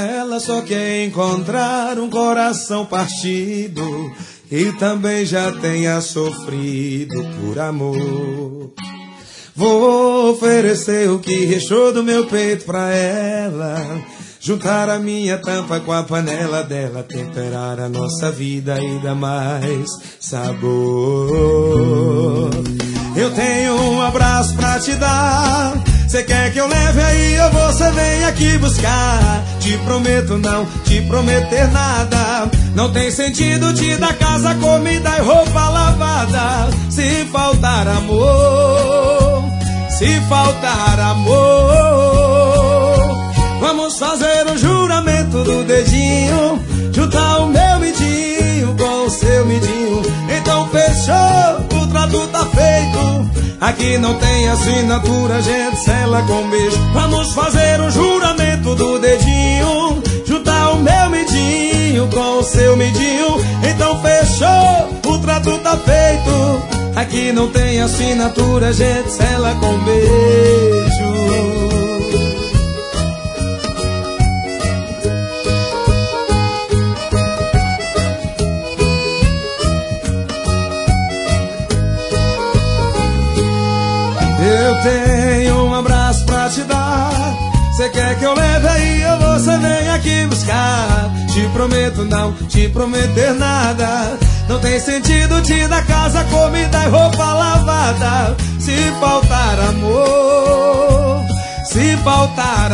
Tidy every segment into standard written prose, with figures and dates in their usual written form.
ela só quer encontrar um coração partido e também já tenha sofrido por amor. Vou oferecer o que restou do meu peito pra ela, juntar a minha tampa com a panela dela, temperar a nossa vida e dar mais sabor. Eu tenho um abraço pra te dar, cê quer que eu leve aí ou você vem aqui buscar? Te prometo não te prometer nada, não tem sentido te dar casa, comida e roupa lavada. Se faltar amor, se faltar amor, vamos fazer um juramento do dedinho, juntar o meu midinho com o seu midinho. Então fechou, o trato tá feito, aqui não tem assinatura, gente sela com beijo. Vamos fazer um juramento do dedinho, juntar o meu midinho com o seu midinho. Então fechou, o trato tá feito, aqui não tem assinatura, gente sela com beijo. Eu tenho um abraço pra te dar, cê quer que eu leve aí ou você vem aqui buscar? Te prometo não te prometer nada, não tem sentido te dar casa, comida e roupa lavada. Se faltar amor, se faltar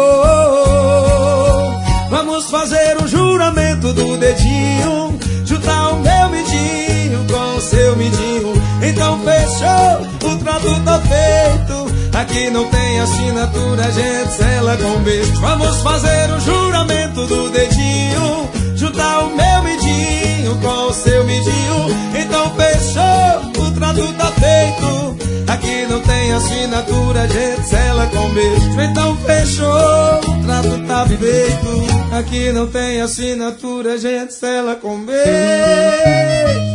amor, vamos fazer um juramento do dedinho, juntar o meu midinho com o seu midinho. Então fechou, o trato tá feito, aqui não tem assinatura, a gente sela com beijo. Vamos fazer um juramento do dedinho, juntar o meu midinho com o seu midinho. Então fechou, o trato tá feito, aqui não tem assinatura, a gente sela com beijo. Então fechou, o trato tá feito, aqui não tem assinatura, a gente sela com beijo.